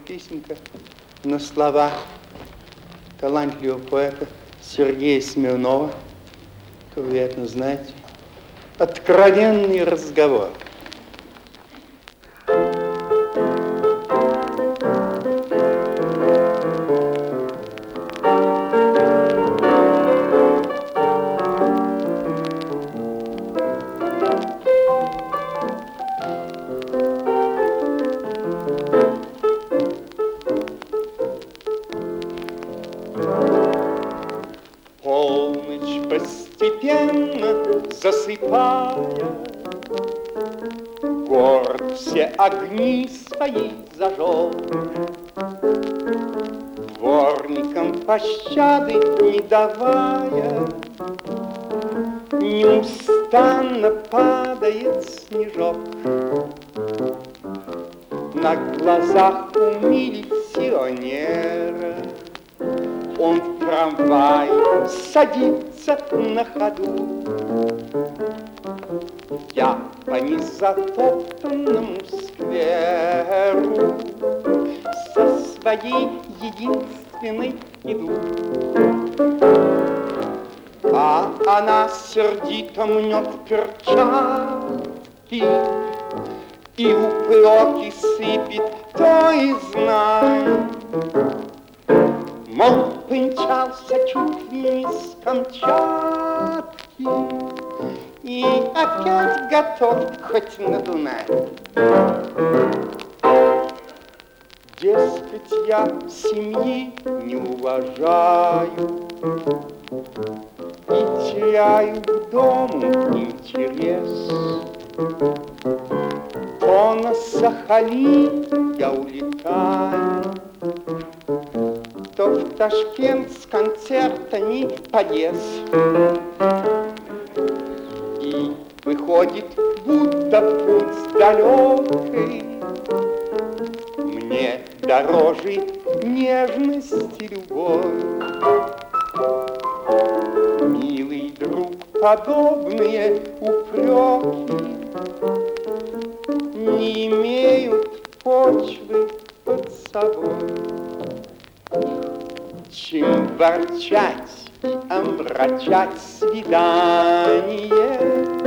песенка на слова талантливого поэта Сергея Смирнова. Вы, вероятно, знаете. Откровенный разговор. Полночь постепенно засыпая, город все огни свои зажег. Дворникам пощады не давая, неустанно падает снежок. На глазах у милиционера он в трамвай садится на ходу. Я по незатоптанному скверу со своей единственной иду. А она сердито мнет перчатки и упреки сыпет, то и знай. Мол, помчался чуть ли не с Камчатки и опять готов хоть на Дунай. Дескать, я семьи не уважаю и теряю к дому интерес. То на Сахалин я улетаю, то в Ташкент с концертами поез. И выходит, будто путь далекий мне дороже нежности любовь. Милый друг, подобные упреки не имеют почвы под собой. Чем ворчать и омрачать свидание,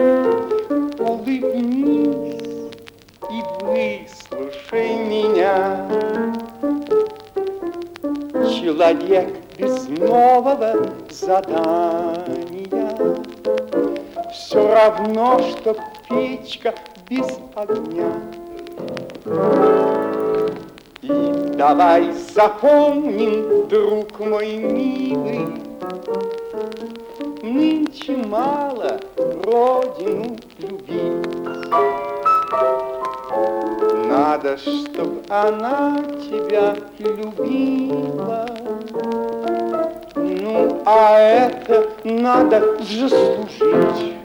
улыбнись и выслушай меня. Человек без нового задания все равно, что печка без огня. И давай запомним, друг мой милый, нынче мало родину любить. Надо, чтоб она тебя любила. Ну, а это надо заслужить.